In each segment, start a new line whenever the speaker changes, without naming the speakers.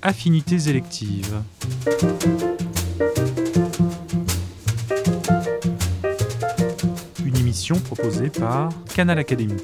Affinités électives. Une émission proposée par Canal Académie.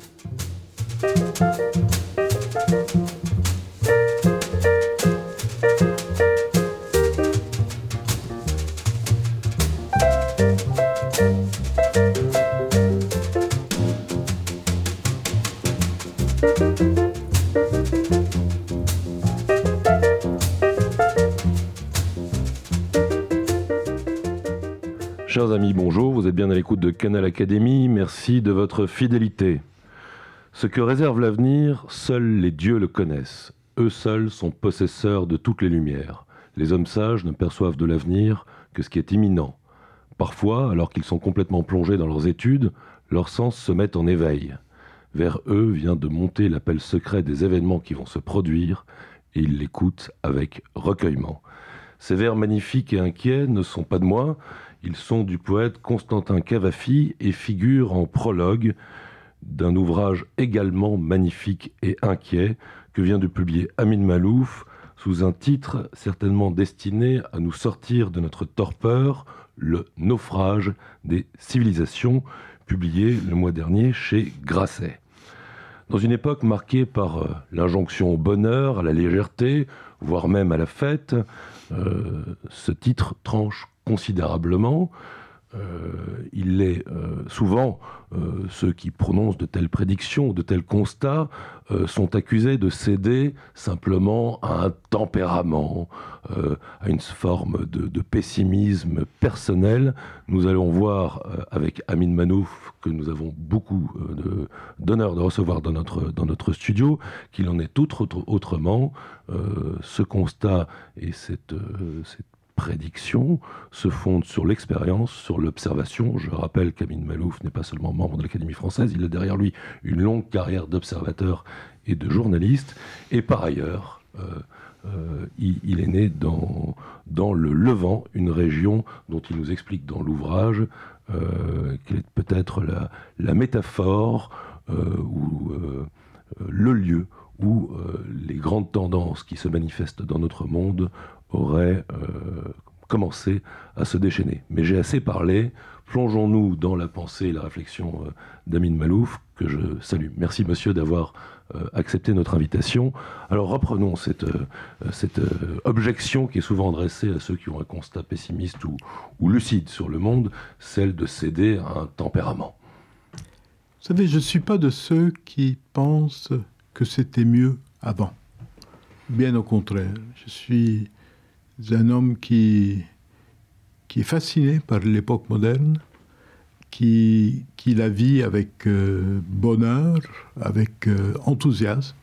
Chers amis, bonjour, vous êtes bien à l'écoute de Canal Académie, merci de votre fidélité. Ce que réserve l'avenir, seuls les dieux le connaissent. Eux seuls sont possesseurs de toutes les lumières. Les hommes sages ne perçoivent de l'avenir que ce qui est imminent. Parfois, alors qu'ils sont complètement plongés dans leurs études, leurs sens se mettent en éveil. Vers eux vient de monter l'appel secret des événements qui vont se produire, et ils l'écoutent avec recueillement. Ces vers magnifiques et inquiets ne sont pas de moi. Ils sont du poète Constantin Cavafy et figurent en prologue d'un ouvrage également magnifique et inquiet que vient de publier Amin Maalouf sous un titre certainement destiné à nous sortir de notre torpeur, Le naufrage des civilisations, publié le mois dernier chez Grasset. Dans une époque marquée par l'injonction au bonheur, à la légèreté, voire même à la fête, ce titre tranche considérablement. Il est souvent, ceux qui prononcent de telles prédictions, de tels constats, sont accusés de céder simplement à un tempérament, à une forme de pessimisme personnel. Nous allons voir avec Amin Maalouf, que nous avons beaucoup d'honneur de recevoir dans notre studio, qu'il en est autrement. Ce constat et cette prédictions se fondent sur l'expérience, sur l'observation. Je rappelle qu'Amin Maalouf n'est pas seulement membre de l'Académie française, il a derrière lui une longue carrière d'observateur et de journaliste. Et par ailleurs, il est né dans le Levant, une région dont il nous explique dans l'ouvrage qu'elle est peut-être la métaphore ou le lieu où les grandes tendances qui se manifestent dans notre monde auraient commencé à se déchaîner. Mais j'ai assez parlé, plongeons-nous dans la pensée et la réflexion d'Amin Maalouf, que je salue. Merci monsieur d'avoir accepté notre invitation. Alors reprenons cette objection qui est souvent adressée à ceux qui ont un constat pessimiste ou lucide sur le monde, celle de céder à un tempérament.
Vous savez, je ne suis pas de ceux qui pensent que c'était mieux avant. Bien au contraire, je suis un homme qui est fasciné par l'époque moderne, qui la vit avec bonheur, avec enthousiasme.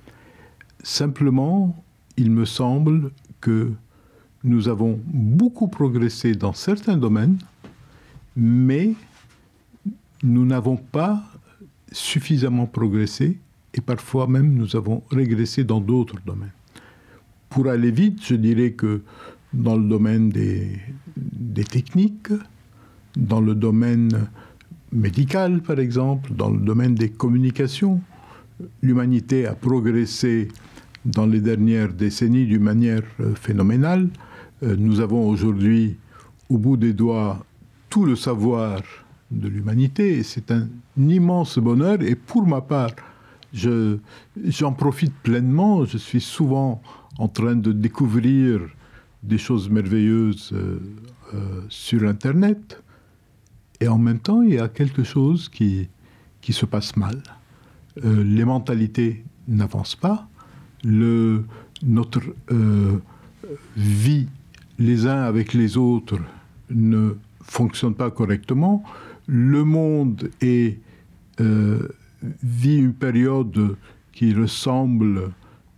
Simplement, il me semble que nous avons beaucoup progressé dans certains domaines, mais nous n'avons pas suffisamment progressé et parfois même nous avons régressé dans d'autres domaines. Pour aller vite, je dirais que dans le domaine des techniques, dans le domaine médical par exemple, dans le domaine des communications, l'humanité a progressé dans les dernières décennies d'une manière phénoménale. Nous avons aujourd'hui au bout des doigts tout le savoir de l'humanité et c'est un immense bonheur et pour ma part, j'en profite pleinement. Je suis souvent en train de découvrir des choses merveilleuses sur Internet. Et en même temps, il y a quelque chose qui se passe mal. Les mentalités n'avancent pas. Notre vie, les uns avec les autres, ne fonctionne pas correctement. Le monde vit une période qui ressemble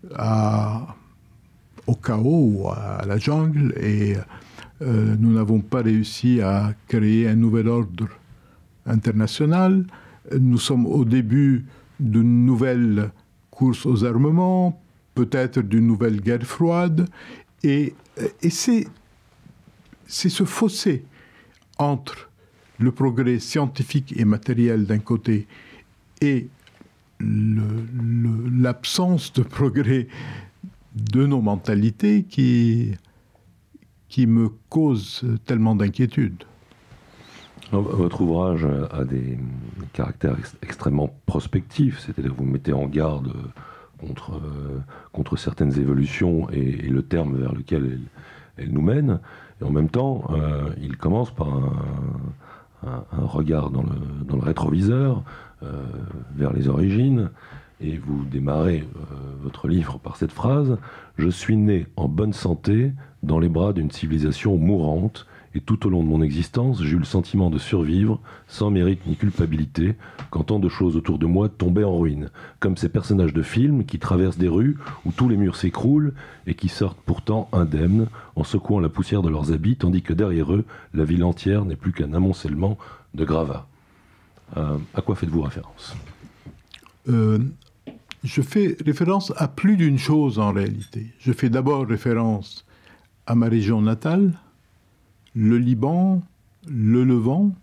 au chaos ou à la jungle et nous n'avons pas réussi à créer un nouvel ordre international. Nous sommes au début d'une nouvelle course aux armements, peut-être d'une nouvelle guerre froide et c'est ce fossé entre le progrès scientifique et matériel d'un côté et l'absence de progrès de nos mentalités qui me causent tellement d'inquiétude.
Votre ouvrage a des caractères extrêmement prospectifs, c'est-à-dire que vous mettez en garde contre certaines évolutions et le terme vers lequel elles nous mènent. Et en même temps, il commence par un regard dans le rétroviseur vers les origines. Et vous démarrez votre livre par cette phrase « Je suis né en bonne santé dans les bras d'une civilisation mourante et tout au long de mon existence, j'ai eu le sentiment de survivre sans mérite ni culpabilité quand tant de choses autour de moi tombaient en ruine, comme ces personnages de films qui traversent des rues où tous les murs s'écroulent et qui sortent pourtant indemnes en secouant la poussière de leurs habits, tandis que derrière eux, la ville entière n'est plus qu'un amoncellement de gravats. » À quoi faites-vous référence ?
Je fais référence à plus d'une chose en réalité. Je fais d'abord référence à ma région natale, le Liban, le Levant.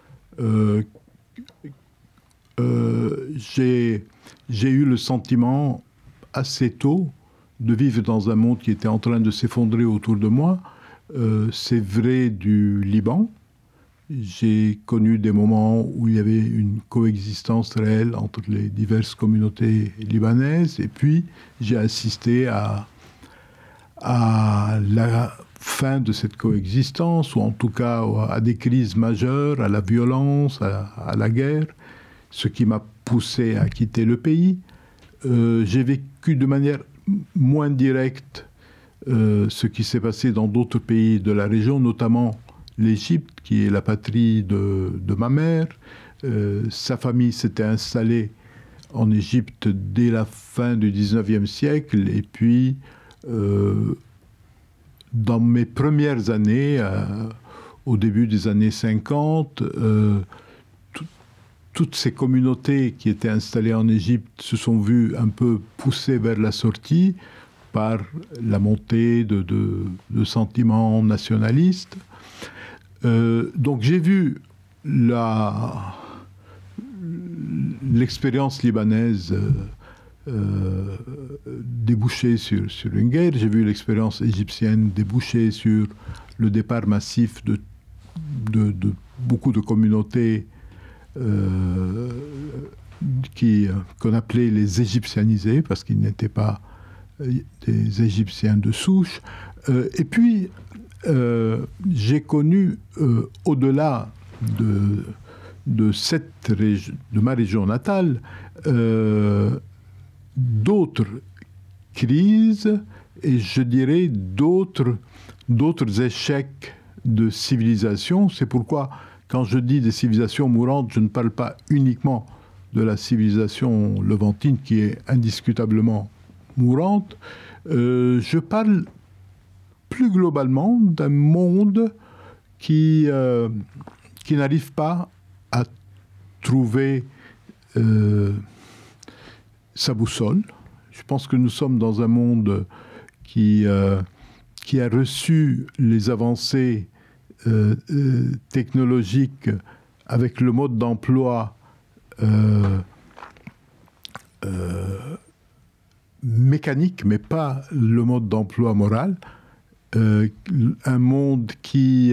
J'ai eu le sentiment assez tôt de vivre dans un monde qui était en train de s'effondrer autour de moi. C'est vrai du Liban. J'ai connu des moments où il y avait une coexistence réelle entre les diverses communautés libanaises. Et puis, j'ai assisté à la fin de cette coexistence, ou en tout cas à des crises majeures, à la violence, à la guerre, ce qui m'a poussé à quitter le pays. J'ai vécu de manière moins directe ce qui s'est passé dans d'autres pays de la région, notamment l'Égypte, qui est la patrie de ma mère. Sa famille s'était installée en Égypte dès la fin du 19e siècle, et puis dans mes premières années, au début des années 50, toutes ces communautés qui étaient installées en Égypte se sont vues un peu poussées vers la sortie par la montée de sentiments nationalistes. Donc j'ai vu l'expérience libanaise déboucher sur une guerre. J'ai vu l'expérience égyptienne déboucher sur le départ massif de beaucoup de communautés qu'on appelait les égyptianisés, parce qu'ils n'étaient pas des Égyptiens de souche. Et puis, j'ai connu, au-delà de ma région natale, d'autres crises et je dirais d'autres échecs de civilisation. C'est pourquoi, quand je dis des civilisations mourantes, je ne parle pas uniquement de la civilisation levantine qui est indiscutablement mourante. Je parle plus globalement d'un monde qui n'arrive pas à trouver sa boussole. Je pense que nous sommes dans un monde qui a reçu les avancées technologiques avec le mode d'emploi mécanique, mais pas le mode d'emploi moral. Un monde qui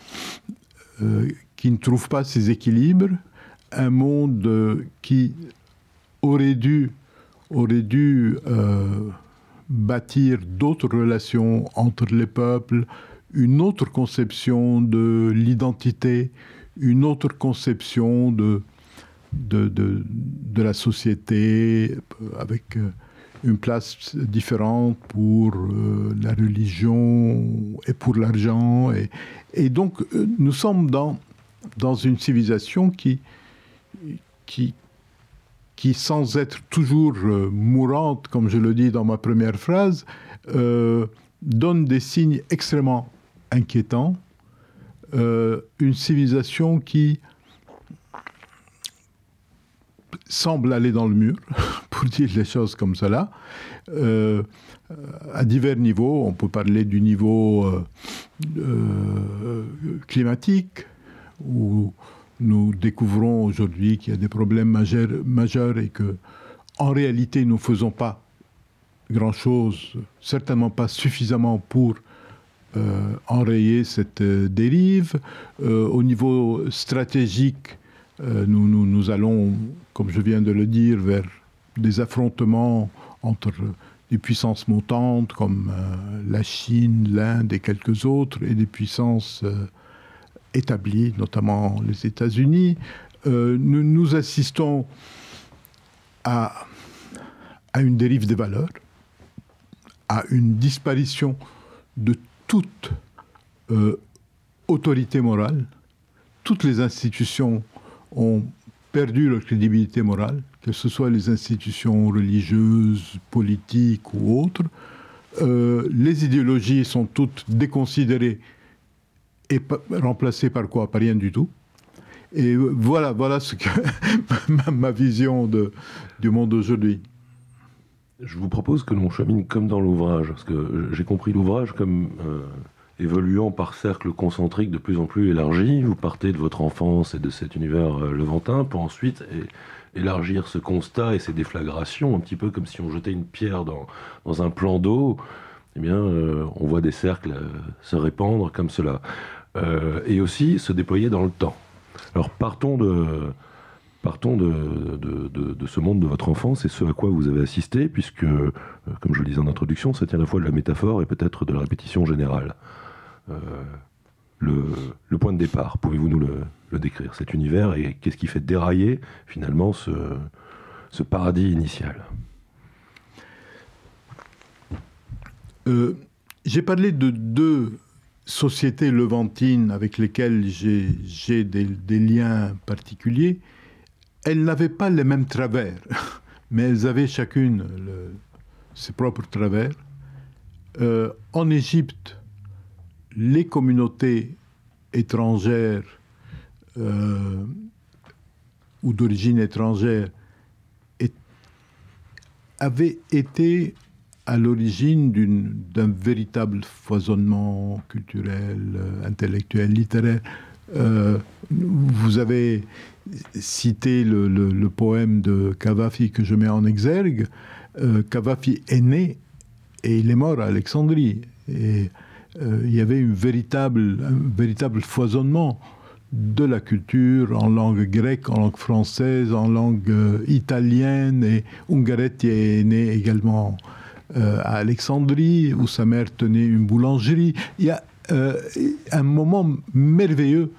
ne trouve pas ses équilibres, un monde qui aurait dû bâtir d'autres relations entre les peuples, une autre conception de l'identité, une autre conception de la société, avec une place différente pour la religion et pour l'argent. Et donc, nous sommes dans une civilisation qui, sans être toujours mourante, comme je le dis dans ma première phrase, donne des signes extrêmement inquiétants. Une civilisation qui semble aller dans le mur, pour dire les choses comme cela, à divers niveaux. On peut parler du niveau climatique, où nous découvrons aujourd'hui qu'il y a des problèmes majeurs et que, en réalité, nous ne faisons pas grand-chose, certainement pas suffisamment pour enrayer cette dérive. Au niveau stratégique, nous allons, comme je viens de le dire, vers des affrontements entre des puissances montantes comme la Chine, l'Inde et quelques autres, et des puissances établies, notamment les États-Unis. Nous assistons à une dérive des valeurs, à une disparition de toute autorité morale. Toutes les institutions ont perdu leur crédibilité morale, que ce soit les institutions religieuses, politiques ou autres. Les idéologies sont toutes déconsidérées et remplacées par quoi? Par rien du tout. Et voilà ce que ma vision du monde d'aujourd'hui.
Je vous propose que l'on chemine comme dans l'ouvrage, parce que j'ai compris l'ouvrage comme évoluant par cercles concentriques de plus en plus élargis. Vous partez de votre enfance et de cet univers levantin pour ensuite élargir ce constat et ces déflagrations, un petit peu comme si on jetait une pierre dans un plan d'eau. Eh bien, on voit des cercles se répandre comme cela. Et aussi se déployer dans le temps. Alors partons de ce monde de votre enfance et ce à quoi vous avez assisté, puisque, comme je le disais en introduction, ça tient à la fois de la métaphore et peut-être de la répétition générale. Le point de départ, pouvez-vous nous le décrire, cet univers, et qu'est-ce qui fait dérailler finalement ce paradis initial?
J'ai parlé de deux sociétés levantines avec lesquelles j'ai des liens particuliers. Elles n'avaient pas les mêmes travers, mais elles avaient chacune ses propres travers. En Égypte, les communautés étrangères ou d'origine étrangère avaient été à l'origine d'un véritable foisonnement culturel, intellectuel, littéraire. Vous avez cité le poème de Cavafy que je mets en exergue. Cavafy est né et il est mort à Alexandrie. Et il y avait un véritable foisonnement de la culture en langue grecque, en langue française, en langue italienne. Et Ungaretti est né également à Alexandrie, où sa mère tenait une boulangerie. Il y a un moment merveilleux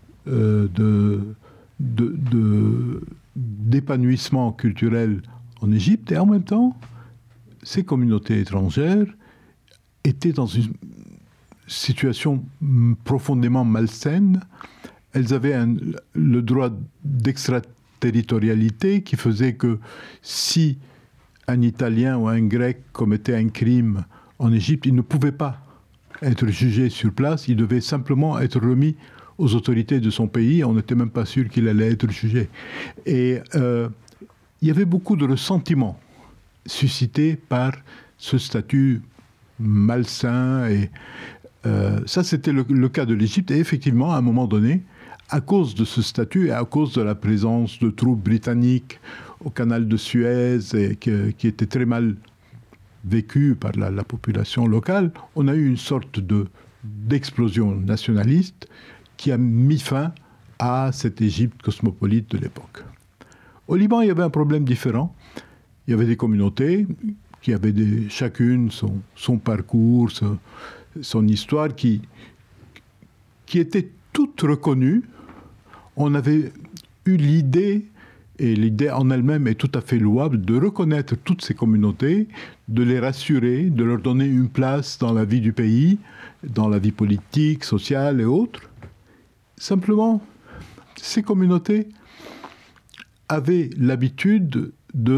d'épanouissement culturel en Égypte, et en même temps, ces communautés étrangères étaient dans une situation profondément malsaine. Elles avaient le droit d'extraterritorialité qui faisait que si un Italien ou un Grec commettait un crime en Égypte, il ne pouvait pas être jugé sur place, il devait simplement être remis aux autorités de son pays. On n'était même pas sûr qu'il allait être jugé. Et il y avait beaucoup de ressentiments suscités par ce statut malsain. Et ça, c'était le cas de l'Égypte. Et effectivement, à un moment donné, à cause de ce statut et à cause de la présence de troupes britanniques au canal de Suez, et qui était très mal vécu par la population locale, on a eu une sorte d'explosion nationaliste qui a mis fin à cette Égypte cosmopolite de l'époque. Au Liban, il y avait un problème différent. Il y avait des communautés qui avaient chacune son parcours, son histoire, qui étaient toutes reconnues. On avait eu l'idée, et l'idée en elle-même est tout à fait louable, de reconnaître toutes ces communautés, de les rassurer, de leur donner une place dans la vie du pays, dans la vie politique, sociale et autres. Simplement, ces communautés avaient l'habitude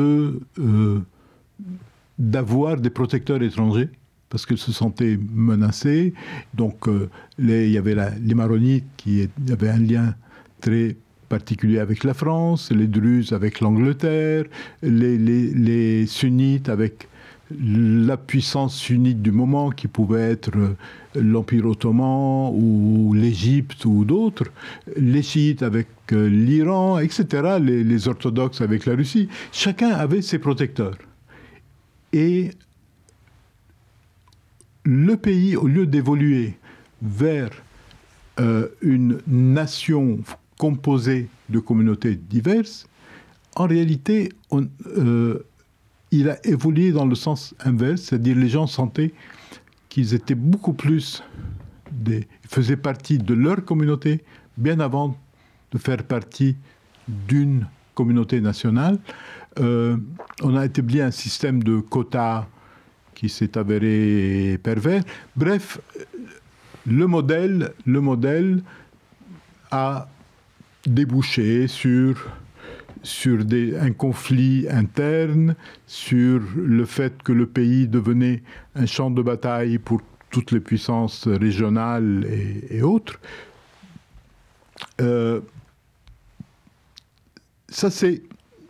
d'avoir des protecteurs étrangers parce qu'elles se sentaient menacées. Donc, il y avait les Maronites qui avaient un lien très particulier avec la France, les Druzes avec l'Angleterre, les Sunnites avec la puissance sunnite du moment qui pouvait être l'Empire ottoman ou l'Égypte ou d'autres, les chiites avec l'Iran, etc., les orthodoxes avec la Russie. Chacun avait ses protecteurs. Et le pays, au lieu d'évoluer vers une nation composée de communautés diverses, en réalité, il a évolué dans le sens inverse, c'est-à-dire les gens sentaient qu'ils étaient beaucoup plus faisaient partie de leur communauté bien avant de faire partie d'une communauté nationale. On a établi un système de quotas qui s'est avéré pervers. Bref, le modèle a débouché sur un conflit interne, sur le fait que le pays devenait un champ de bataille pour toutes les puissances régionales et autres. Ça, c'est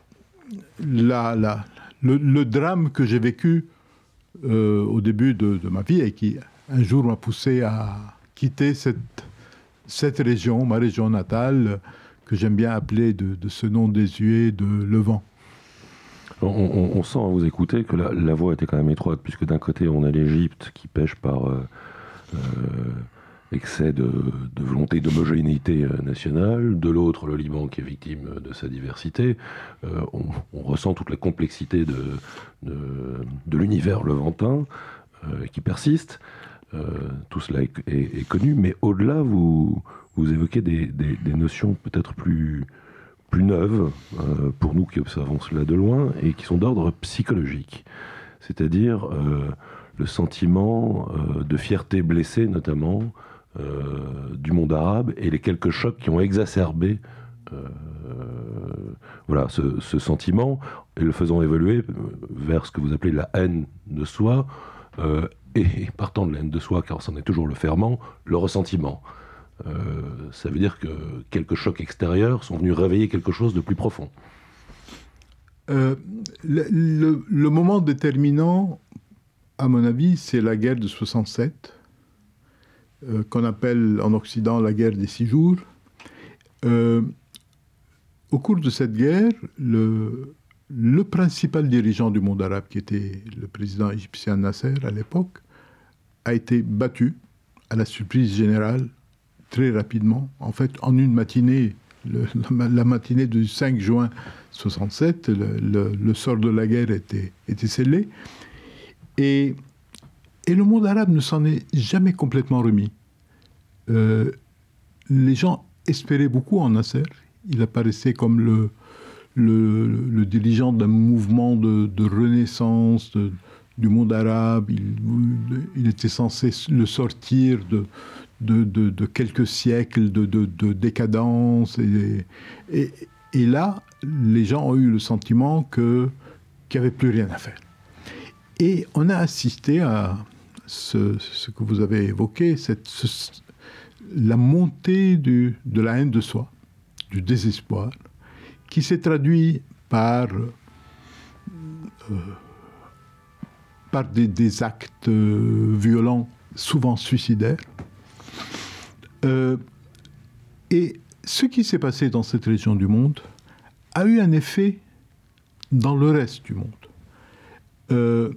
le drame que j'ai vécu au début de ma vie et qui, un jour, m'a poussé à quitter cette région, ma région natale, que j'aime bien appeler de ce nom désuet de Levant.
On sent à vous écouter que la voie était quand même étroite, puisque d'un côté, on a l'Égypte qui pêche par excès de volonté d'homogénéité nationale, de l'autre, le Liban qui est victime de sa diversité. On ressent toute la complexité de l'univers levantin qui persiste. Tout cela est connu, mais au-delà, vous évoquez des notions peut-être plus neuves pour nous qui observons cela de loin et qui sont d'ordre psychologique. C'est-à-dire le sentiment de fierté blessée, notamment, du monde arabe et les quelques chocs qui ont exacerbé ce sentiment et le faisant évoluer vers ce que vous appelez la haine de soi et partant de la haine de soi, car c'en est toujours le ferment, le ressentiment. Ça veut dire que quelques chocs extérieurs sont venus réveiller quelque chose de plus profond.
Le moment déterminant, à mon avis, c'est la guerre de 67, qu'on appelle en Occident la guerre des 6 jours. Au cours de cette guerre, le principal dirigeant du monde arabe, qui était le président égyptien Nasser à l'époque, a été battu à la surprise générale très rapidement. En fait, en une matinée, la matinée du 5 juin 67, le sort de la guerre était scellé. Et le monde arabe ne s'en est jamais complètement remis. Les gens espéraient beaucoup en Nasser. Il apparaissait comme le dirigeant d'un mouvement de renaissance du monde arabe. Il était censé le sortir de quelques siècles de décadence. Et là, les gens ont eu le sentiment qu'il n'y avait plus rien à faire. Et on a assisté à ce que vous avez évoqué, la montée de la haine de soi, du désespoir, qui s'est traduit par des actes violents, souvent suicidaires. Et ce qui s'est passé dans cette région du monde a eu un effet dans le reste du monde.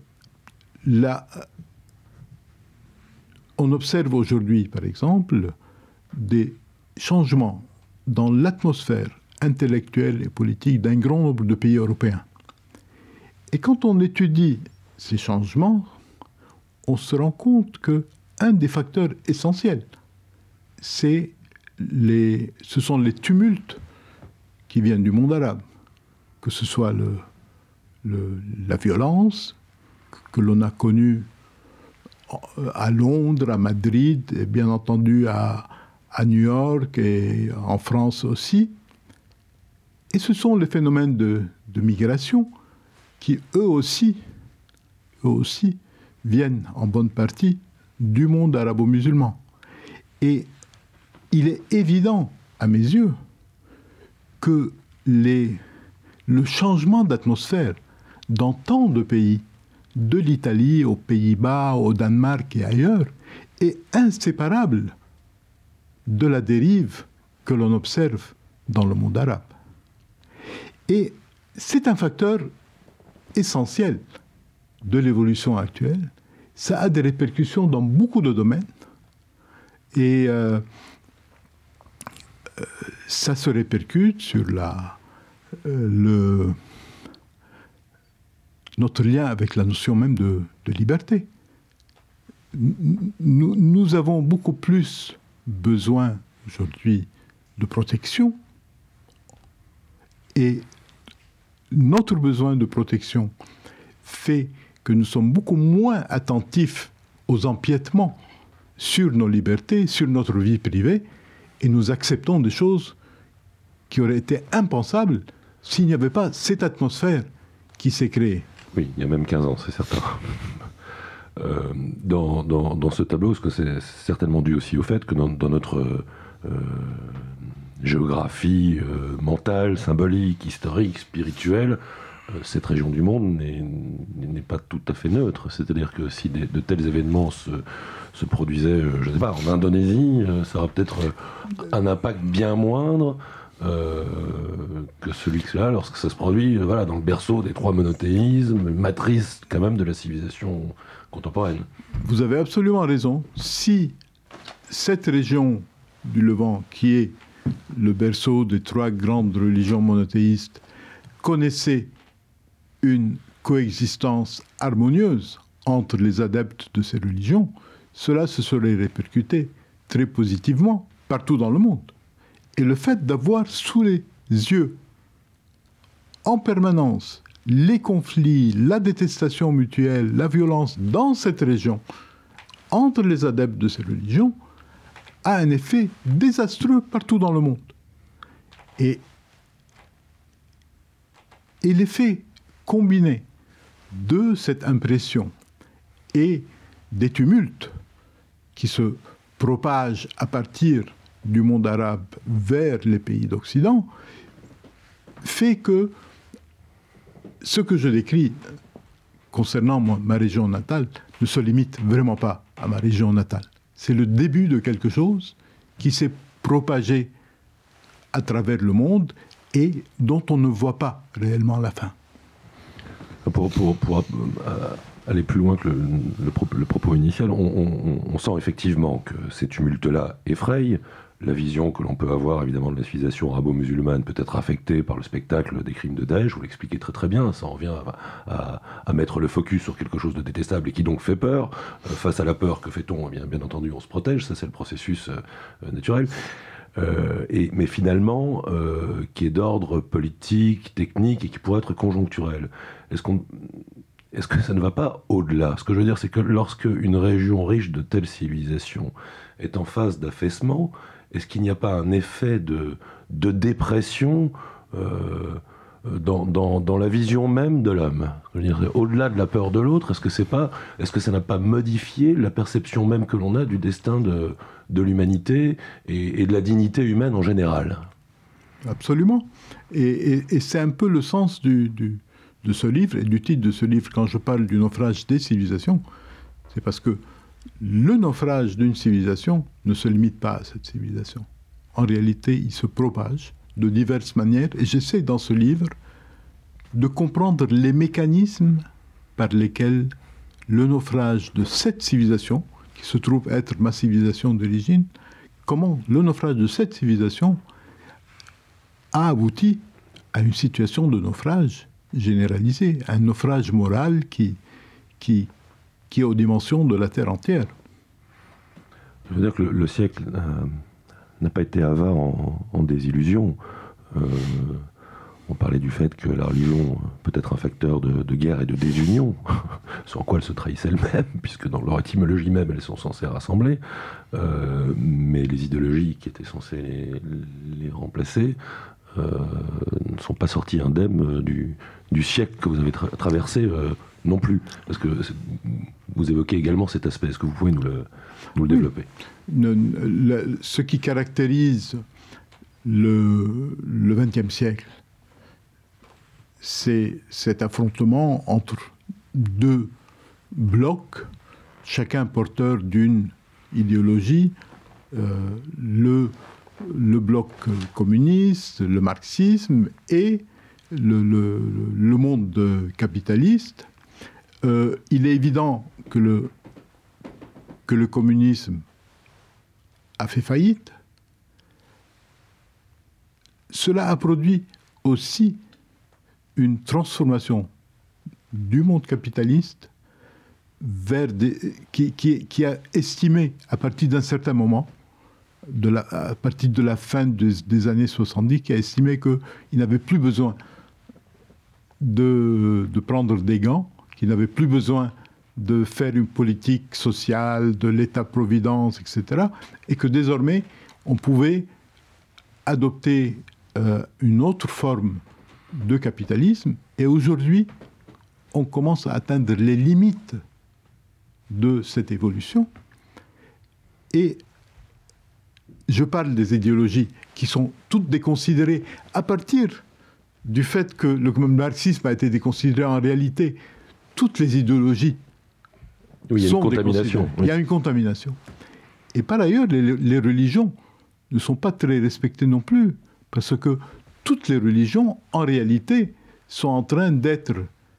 On observe aujourd'hui, par exemple, des changements dans l'atmosphère intellectuelle et politique d'un grand nombre de pays européens. Et quand on étudie ces changements, on se rend compte qu'un des facteurs essentiels, ce sont les tumultes qui viennent du monde arabe, que ce soit la violence que l'on a connue à Londres, à Madrid, et bien entendu à New York et en France aussi. Et ce sont les phénomènes de migration qui, eux aussi, viennent en bonne partie du monde arabo-musulman. Et il est évident, à mes yeux, que le changement d'atmosphère dans tant de pays, de l'Italie aux Pays-Bas, au Danemark et ailleurs, est inséparable de la dérive que l'on observe dans le monde arabe. Et c'est un facteur essentiel de l'évolution actuelle ça a des répercussions dans beaucoup de domaines. Et ça se répercute sur notre lien avec la notion même de liberté. Nous avons beaucoup plus besoin aujourd'hui de protection, et notre besoin de protection fait que nous sommes beaucoup moins attentifs aux empiètements sur nos libertés, sur notre vie privée, et nous acceptons des choses qui auraient été impensables s'il n'y avait pas cette atmosphère qui s'est créée.
Oui, il y a même 15 ans, c'est certain. Dans ce tableau, parce que c'est certainement dû aussi au fait que dans notre géographie mentale, symbolique, historique, spirituelle, cette région du monde n'est pas tout à fait neutre. C'est-à-dire que si de tels événements se produisaient, je ne sais pas, en Indonésie, ça aura peut-être un impact bien moindre que celui-là, lorsque ça se produit dans le berceau des 3 monothéismes, matrice quand même de la civilisation contemporaine.
Vous avez absolument raison. Si cette région du Levant, qui est le berceau des 3 grandes religions monothéistes, connaissait une coexistence harmonieuse entre les adeptes de ces religions, cela se serait répercuté très positivement partout dans le monde. Et le fait d'avoir sous les yeux en permanence les conflits, la détestation mutuelle, la violence dans cette région entre les adeptes de ces religions a un effet désastreux partout dans le monde. Et l'effet combiné de cette impression et des tumultes qui se propagent à partir du monde arabe vers les pays d'Occident fait que ce que je décris concernant ma région natale ne se limite vraiment pas à ma région natale. C'est le début de quelque chose qui s'est propagé à travers le monde et dont on ne voit pas réellement la fin.
Pour aller plus loin que le propos initial, on sent effectivement que ces tumultes-là effrayent. La vision que l'on peut avoir, évidemment, de la civilisation arabo-musulmane peut être affectée par le spectacle des crimes de Daesh. Vous l'expliquez très très bien. Ça en vient à mettre le focus sur quelque chose de détestable et qui donc fait peur. Face à la peur, que fait-on ? Bien entendu, on se protège. Ça, c'est le processus naturel. Mais finalement, qui est d'ordre politique, technique et qui pourrait être conjoncturel. Est-ce que ça ne va pas au-delà ? Ce que je veux dire, c'est que lorsque une région riche de telles civilisations est en phase d'affaissement, est-ce qu'il n'y a pas un effet de dépression dans la vision même de l'homme ? Je veux dire, au-delà de la peur de l'autre, est-ce que ça n'a pas modifié la perception même que l'on a du destin de l'humanité et de la dignité humaine en général ?
Absolument. Et c'est un peu le sens de ce livre et du titre de ce livre. Quand je parle du naufrage des civilisations, c'est parce que le naufrage d'une civilisation ne se limite pas à cette civilisation. En réalité, il se propage de diverses manières. Et j'essaie dans ce livre de comprendre les mécanismes par lesquels le naufrage de cette civilisation, qui se trouve être ma civilisation d'origine, comment le naufrage de cette civilisation a abouti à une situation de naufrage généralisé, un naufrage moral qui est aux dimensions de la Terre entière.
Je veux dire que le siècle n'a pas été avare en désillusions. On parlait du fait que la religion peut être un facteur de guerre et de désunion, sans quoi elles se trahissent elles-mêmes, puisque dans leur étymologie même, elles sont censées rassembler. Mais les idéologies qui étaient censées les remplacer ne sont pas sorties indemnes du siècle que vous avez traversé non plus. Parce que vous évoquez également cet aspect. Est-ce que vous pouvez nous le développer ?
Ce qui caractérise le XXe siècle, c'est cet affrontement entre 2 blocs, chacun porteur d'une idéologie, le bloc communiste, le marxisme et le monde capitaliste. Il est évident que que le communisme a fait faillite, cela a produit aussi une transformation du monde capitaliste vers qui a estimé, à partir d'un certain moment, à partir de la fin des années 70, qui a estimé qu'il n'avait plus besoin de prendre des gants, qu'il n'avait plus besoin de faire une politique sociale, de l'État-providence, etc., et que désormais, on pouvait adopter une autre forme de capitalisme. Et aujourd'hui, on commence à atteindre les limites de cette évolution. Et je parle des idéologies qui sont toutes déconsidérées à partir du fait que le marxisme a été déconsidéré. En réalité, toutes les idéologies sont déconsidérées. Il y a une contamination. Et par ailleurs, les religions ne sont pas très respectées non plus, parce que toutes les religions, en réalité, sont en train d'être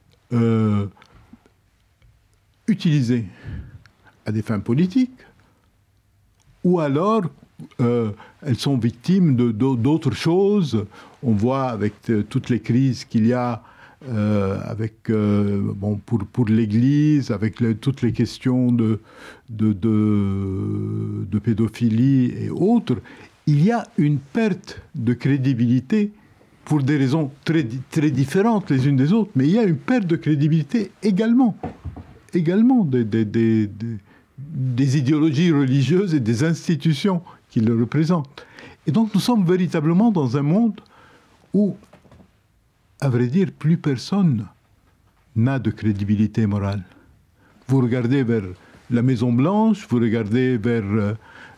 utilisées à des fins politiques, ou alors elles sont victimes d'autres choses. On voit avec toutes les crises qu'il y a pour l'Église, avec toutes les questions de pédophilie et autres, il y a une perte de crédibilité pour des raisons très, très différentes les unes des autres, mais il y a une perte de crédibilité également des idéologies religieuses et des institutions qui le représentent. Et donc nous sommes véritablement dans un monde où, à vrai dire, plus personne n'a de crédibilité morale. Vous regardez vers la Maison-Blanche, vous regardez vers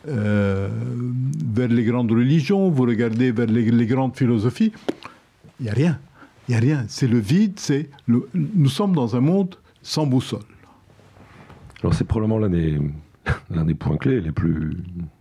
les grandes religions, vous regardez vers les grandes philosophies, il n'y a rien. Il n'y a rien. C'est le vide, nous sommes dans un monde sans boussole.
Alors c'est probablement l'un des points clés les plus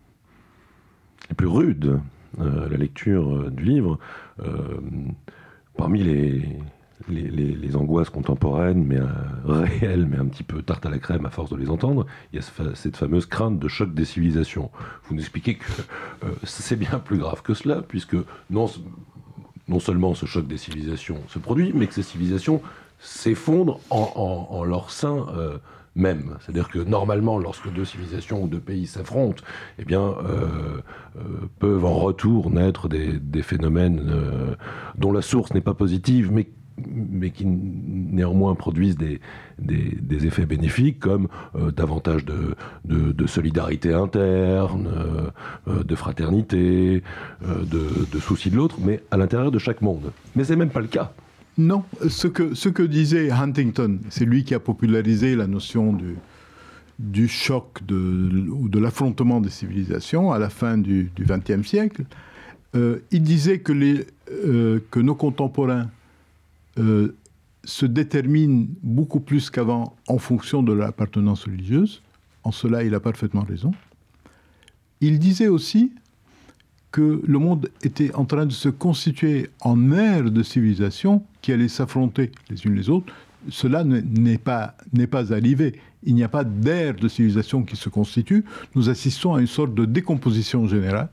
rudes à la lecture du livre. Parmi les angoisses contemporaines, mais réelles, mais un petit peu tarte à la crème à force de les entendre, il y a cette fameuse crainte de choc des civilisations. Vous nous expliquez que c'est bien plus grave que cela, puisque non seulement ce choc des civilisations se produit, mais que ces civilisations s'effondrent en leur sein même. C'est-à-dire que normalement, lorsque deux civilisations ou deux pays s'affrontent, eh bien, peuvent en retour naître des phénomènes dont la source n'est pas positive, mais qui néanmoins produisent des effets bénéfiques, comme davantage de solidarité interne, de fraternité, de souci de l'autre, mais à l'intérieur de chaque monde. Mais c'est même pas le cas.
Non, ce que disait Huntington, c'est lui qui a popularisé la notion du choc ou de l'affrontement des civilisations à la fin du XXe siècle. Il disait que nos contemporains se déterminent beaucoup plus qu'avant en fonction de leur appartenance religieuse. En cela, il a parfaitement raison. Il disait aussi que le monde était en train de se constituer en ère de civilisation qui allaient s'affronter les unes les autres. Cela n'est pas arrivé. Il n'y a pas d'ère de civilisation qui se constitue. Nous assistons à une sorte de décomposition générale.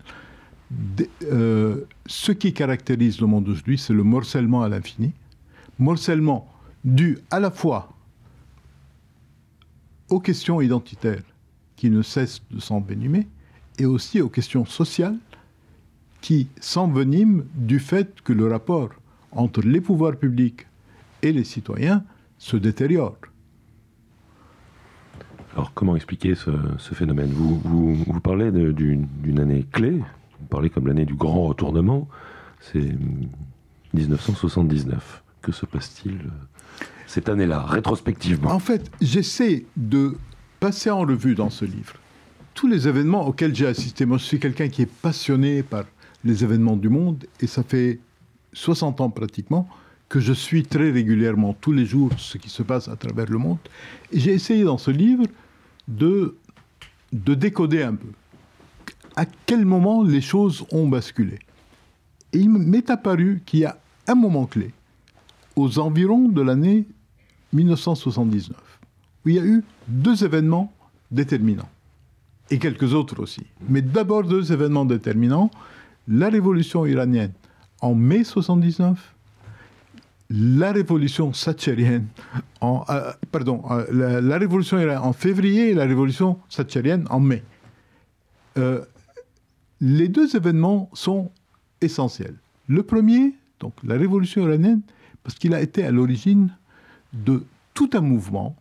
Ce qui caractérise le monde d'aujourd'hui, c'est le morcellement à l'infini. Morcellement dû à la fois aux questions identitaires qui ne cessent de s'envenimer et aussi aux questions sociales qui s'enveniment du fait que le rapport entre les pouvoirs publics et les citoyens se détériore.
Alors comment expliquer ce phénomène ? Vous parlez d'une année clé, vous parlez comme l'année du grand retournement, c'est 1979. Que se passe-t-il cette année-là, rétrospectivement ?
En fait, j'essaie de passer en revue dans ce livre tous les événements auxquels j'ai assisté. Moi, je suis quelqu'un qui est passionné par les événements du monde, et ça fait 60 ans pratiquement que je suis très régulièrement, tous les jours, ce qui se passe à travers le monde. Et j'ai essayé dans ce livre de décoder un peu à quel moment les choses ont basculé. Et il m'est apparu qu'il y a un moment clé, aux environs de l'année 1979, où il y a eu deux événements déterminants. et quelques autres aussi. Mais d'abord 2 événements déterminants, la révolution iranienne en mai 79, la révolution thatchérienne la révolution iranienne en février et la révolution thatchérienne en mai. Les 2 événements sont essentiels. Le premier, donc la révolution iranienne, parce qu'il a été à l'origine de tout un mouvement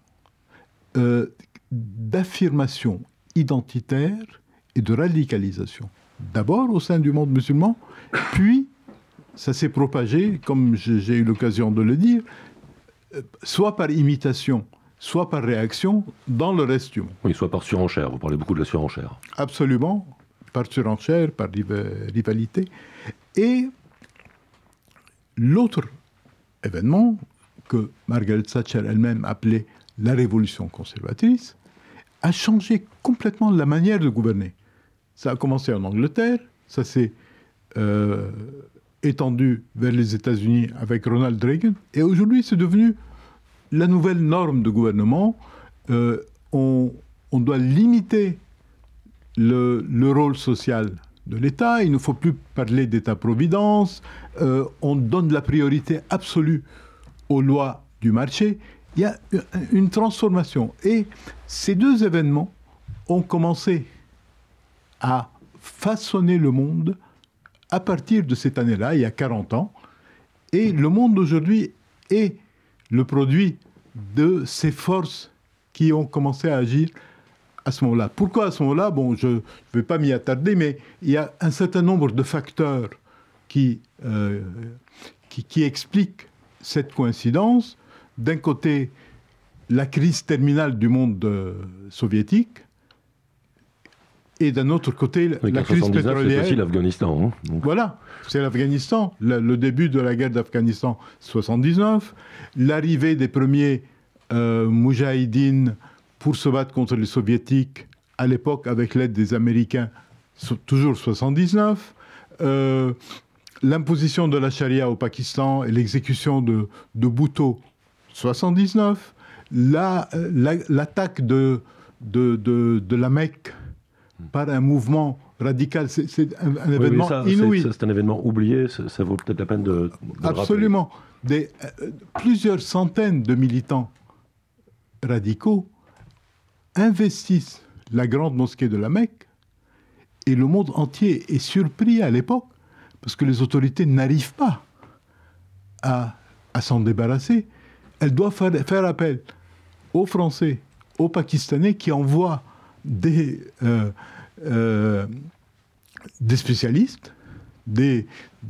d'affirmation identitaire et de radicalisation. D'abord au sein du monde musulman, puis ça s'est propagé, comme j'ai eu l'occasion de le dire, soit par imitation, soit par réaction, dans le reste du monde.
Oui, soit par surenchère. Vous parlez beaucoup de la surenchère.
Absolument, par surenchère, par rivalité. Et l'autre événement, que Margaret Thatcher elle-même appelait la révolution conservatrice, a changé complètement la manière de gouverner. Ça a commencé en Angleterre, ça s'est étendu vers les États-Unis avec Ronald Reagan, et aujourd'hui c'est devenu la nouvelle norme de gouvernement. On doit limiter le rôle social de l'État, il ne faut plus parler d'État-providence, on donne la priorité absolue aux lois du marché. Il y a une transformation. Et ces 2 événements ont commencé à façonner le monde à partir de cette année-là, il y a 40 ans. Et le monde d'aujourd'hui est le produit de ces forces qui ont commencé à agir à ce moment-là. Pourquoi à ce moment-là ? Bon, je ne vais pas m'y attarder, mais il y a un certain nombre de facteurs qui expliquent cette coïncidence. D'un côté, la crise terminale du monde soviétique, et d'un autre côté, la crise pétrolière.
C'est aussi l'Afghanistan. Donc.
Voilà, c'est l'Afghanistan. Le début de la guerre d'Afghanistan, 79. L'arrivée des premiers moudjahidines pour se battre contre les soviétiques, à l'époque avec l'aide des Américains, toujours 79. L'imposition de la charia au Pakistan et l'exécution de Bhutto, 79. L'attaque de la Mecque par un mouvement radical, c'est un événement inouï.
C'est un événement oublié, ça vaut peut-être la peine de
Absolument. Plusieurs centaines de militants radicaux investissent la grande mosquée de la Mecque, et le monde entier est surpris à l'époque, parce que les autorités n'arrivent pas à s'en débarrasser. Elles doivent faire appel aux Français, aux Pakistanais, qui envoient des spécialistes, des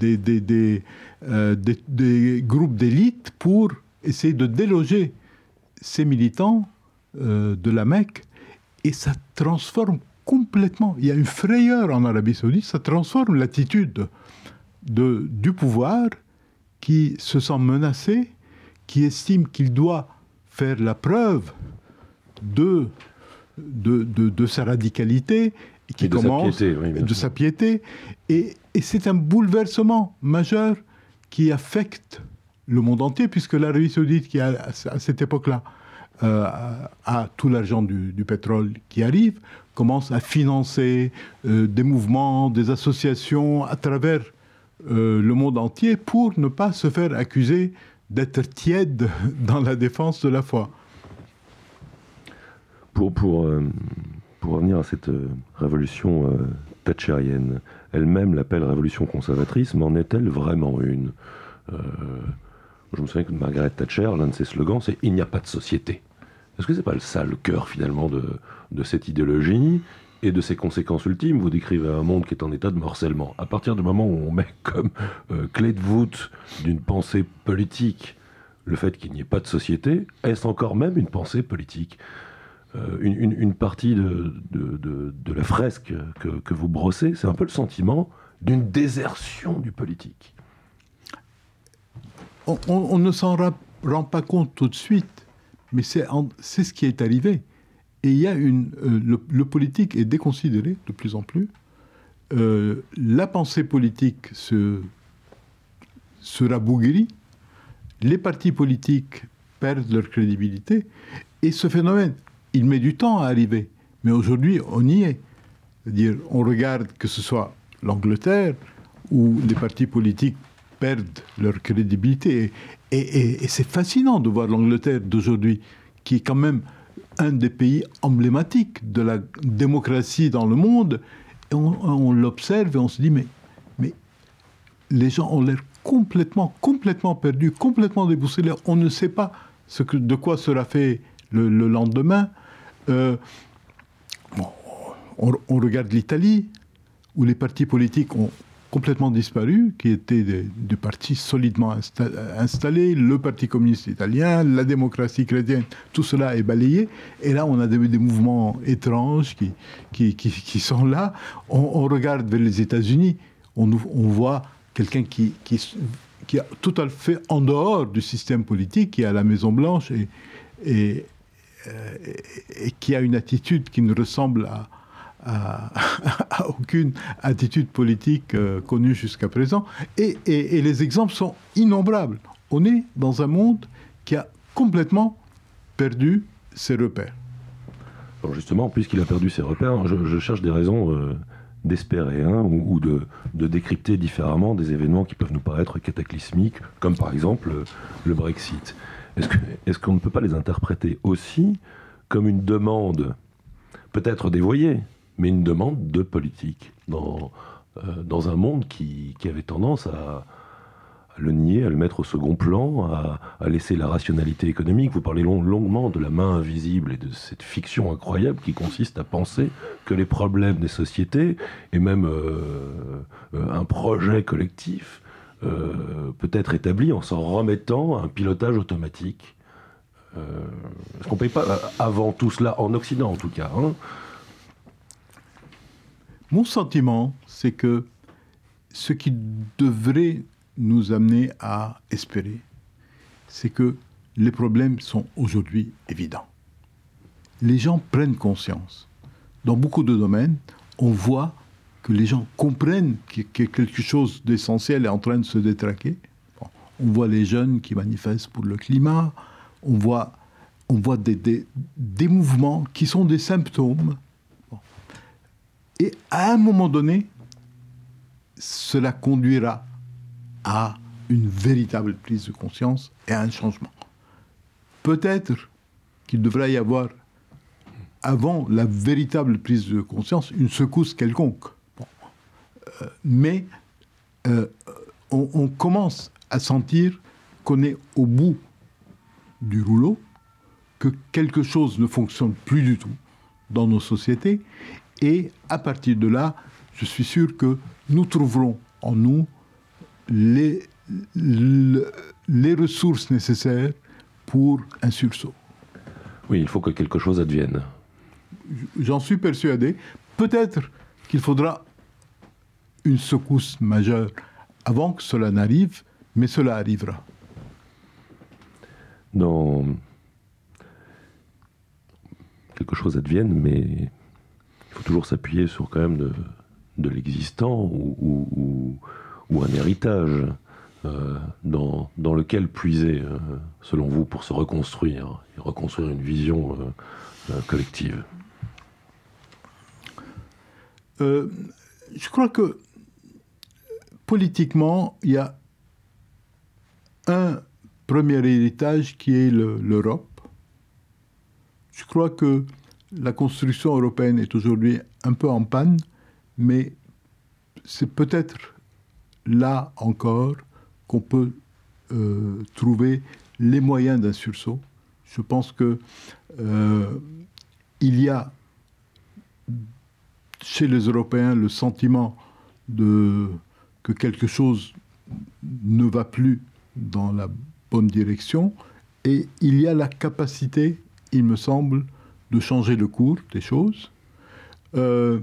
groupes d'élite pour essayer de déloger ces militants de la Mecque, et ça transforme complètement. Il y a une frayeur en Arabie Saoudite, ça transforme l'attitude du pouvoir qui se sent menacé, qui estime qu'il doit faire la preuve de sa radicalité, qui commence de sa piété. Et c'est un bouleversement majeur qui affecte le monde entier, puisque l'Arabie Saoudite, qui à cette époque-là a tout l'argent du pétrole qui arrive, commence à financer des mouvements, des associations à travers le monde entier pour ne pas se faire accuser d'être tiède dans la défense de la foi.
Pour revenir à cette révolution thatchérienne, elle-même l'appelle révolution conservatrice, mais en est-elle vraiment une ? Je me souviens que Margaret Thatcher, l'un de ses slogans, c'est « Il n'y a pas de société ». Est-ce que c'est pas ça le cœur finalement de cette idéologie et de ses conséquences ultimes ? Vous décrivez un monde qui est en état de morcellement. À partir du moment où on met comme clé de voûte d'une pensée politique le fait qu'il n'y ait pas de société, est-ce encore même une pensée politique ? Une partie de la fresque que vous brossez, c'est un peu le sentiment d'une désertion du politique.
On ne s'en rend pas compte tout de suite, mais c'est ce qui est arrivé. Et il y a le politique est déconsidéré de plus en plus. La pensée politique se rabougrit. Les partis politiques perdent leur crédibilité. Et ce phénomène, il met du temps à arriver. Mais aujourd'hui, on y est. C'est-à-dire, on regarde que ce soit l'Angleterre, où les partis politiques perdent leur crédibilité. Et c'est fascinant de voir l'Angleterre d'aujourd'hui, qui est quand même un des pays emblématiques de la démocratie dans le monde. Et on l'observe et on se dit, mais les gens ont l'air complètement perdus, complètement déboussolés. On ne sait pas de quoi sera fait le lendemain. On regarde l'Italie, où les partis politiques ont complètement disparu, qui étaient des partis solidement installés, le Parti communiste italien, la démocratie chrétienne, tout cela est balayé. Et là, on a des mouvements étranges qui sont là. On regarde vers les États-Unis, on voit quelqu'un qui est tout à fait en dehors du système politique, qui est à la Maison-Blanche et qui a une attitude qui ne ressemble à aucune attitude politique connue jusqu'à présent. Et les exemples sont innombrables. On est dans un monde qui a complètement perdu ses repères.
Alors justement, puisqu'il a perdu ses repères, je cherche des raisons d'espérer ou de décrypter différemment des événements qui peuvent nous paraître cataclysmiques, comme par exemple le Brexit. Est-ce qu'on ne peut pas les interpréter aussi comme une demande, peut-être dévoyée, mais une demande de politique dans un monde qui avait tendance à le nier, à le mettre au second plan, à laisser la rationalité économique. Vous parlez longuement de la main invisible et de cette fiction incroyable qui consiste à penser que les problèmes des sociétés, et même un projet collectif, peut être établi en s'en remettant à un pilotage automatique. Est-ce qu'on ne paye pas avant tout cela, en Occident en tout cas,
Mon sentiment, c'est que ce qui devrait nous amener à espérer, c'est que les problèmes sont aujourd'hui évidents. Les gens prennent conscience. Dans beaucoup de domaines, on voit que les gens comprennent que quelque chose d'essentiel est en train de se détraquer. Bon, on voit les jeunes qui manifestent pour le climat, on voit des mouvements qui sont des symptômes. Bon. Et à un moment donné, cela conduira à une véritable prise de conscience et à un changement. Peut-être qu'il devrait y avoir, avant la véritable prise de conscience, une secousse quelconque. Bon. Mais on commence à sentir qu'on est au bout du rouleau, que quelque chose ne fonctionne plus du tout dans nos sociétés. Et à partir de là, je suis sûr que nous trouverons en nous les ressources nécessaires pour un sursaut.
Oui, il faut que quelque chose advienne.
J'en suis persuadé. Peut-être qu'il faudra une secousse majeure avant que cela n'arrive, mais cela arrivera.
Non. Quelque chose advienne, mais il faut toujours s'appuyer sur quand même de l'existant ou un héritage dans lequel puiser, selon vous, pour se reconstruire et reconstruire une vision collective.
Je crois que politiquement, il y a un premier héritage qui est l'Europe. Je crois que la construction européenne est aujourd'hui un peu en panne, mais c'est peut-être là encore qu'on peut trouver les moyens d'un sursaut. Je pense que il y a chez les Européens le sentiment que quelque chose ne va plus dans la bonne direction, et il y a la capacité, il me semble, de changer le cours des choses. Je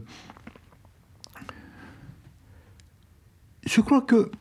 crois que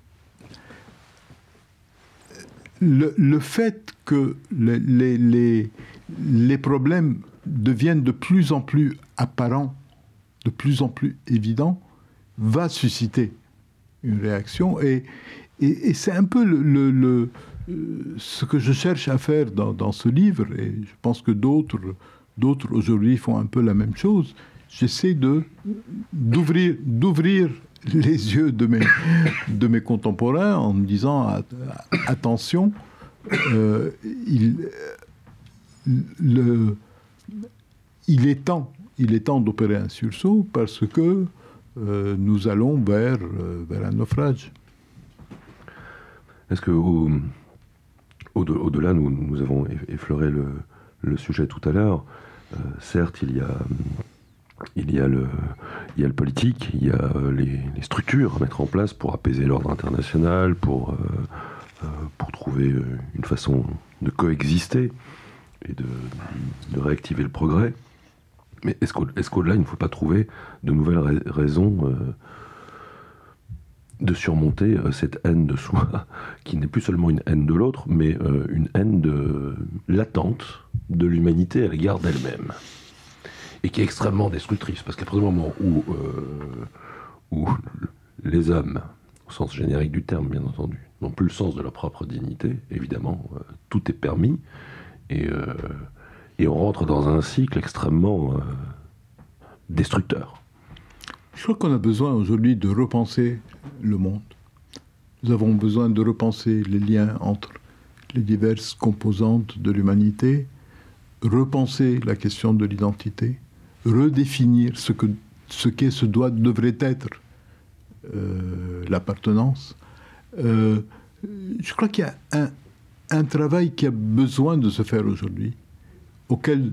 le fait que les problèmes deviennent de plus en plus apparents, de plus en plus évidents, va susciter une réaction. Et c'est un peu ce que je cherche à faire dans ce livre, et je pense que d'autres d'autres aujourd'hui font un peu la même chose. J'essaie d'ouvrir les yeux de mes contemporains en me disant attention, il est temps d'opérer un sursaut parce que nous allons vers un naufrage.
Est-ce que au-delà, nous avons effleuré le sujet tout à l'heure. Certes, il y a le politique, il y a les structures à mettre en place pour apaiser l'ordre international, pour trouver une façon de coexister et de réactiver le progrès. Mais est-ce qu'au-delà, il ne faut pas trouver de nouvelles raisons de surmonter cette haine de soi, qui n'est plus seulement une haine de l'autre, mais une haine latente de l'humanité à l'égard d'elle-même, et qui est extrêmement destructrice, parce qu'à partir du moment où les hommes, au sens générique du terme bien entendu, n'ont plus le sens de leur propre dignité, évidemment, tout est permis, et on rentre dans un cycle extrêmement destructeur.
Je crois qu'on a besoin aujourd'hui de repenser le monde. Nous avons besoin de repenser les liens entre les diverses composantes de l'humanité, repenser la question de l'identité, redéfinir ce devrait être l'appartenance. Je crois qu'il y a un travail qui a besoin de se faire aujourd'hui, auquel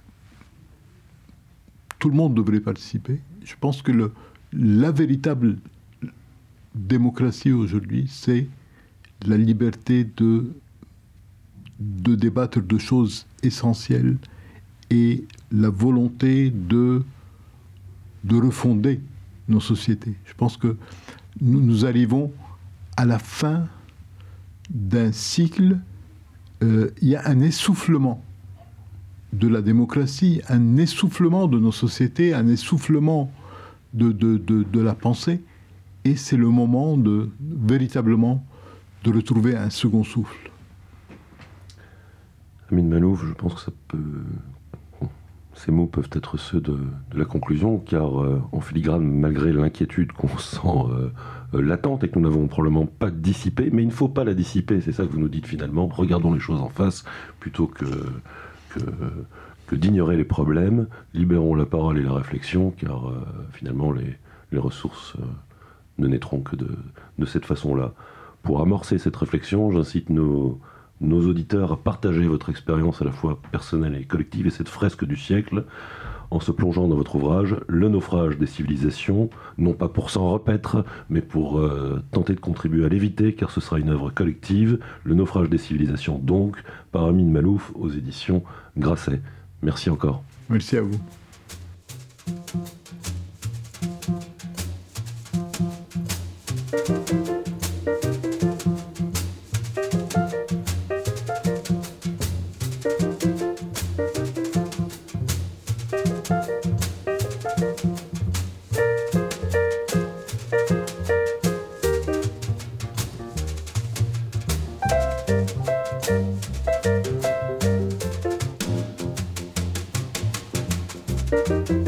tout le monde devrait participer. Je pense que la véritable démocratie aujourd'hui, c'est la liberté de débattre de choses essentielles et la volonté de refonder nos sociétés. Je pense que nous arrivons à la fin d'un cycle. Il y a un essoufflement de la démocratie, un essoufflement de nos sociétés, un essoufflement de la pensée, et c'est le moment véritablement de retrouver un second souffle.
Amin Malouf, je pense que ces mots peuvent être ceux de la conclusion, car en filigrane, malgré l'inquiétude qu'on sent latente et que nous n'avons probablement pas dissipée, mais il ne faut pas la dissiper, c'est ça que vous nous dites finalement, regardons les choses en face plutôt que d'ignorer les problèmes, libérons la parole et la réflexion, car finalement les ressources ne naîtront que de cette façon-là. Pour amorcer cette réflexion, j'incite nos auditeurs à partager votre expérience à la fois personnelle et collective et cette fresque du siècle en se plongeant dans votre ouvrage « Le naufrage des civilisations », non pas pour s'en repaître, mais pour tenter de contribuer à l'éviter, car ce sera une œuvre collective. « Le naufrage des civilisations » donc, par Amin Malouf aux éditions Grasset. Merci encore.
Merci à vous.
Thank you.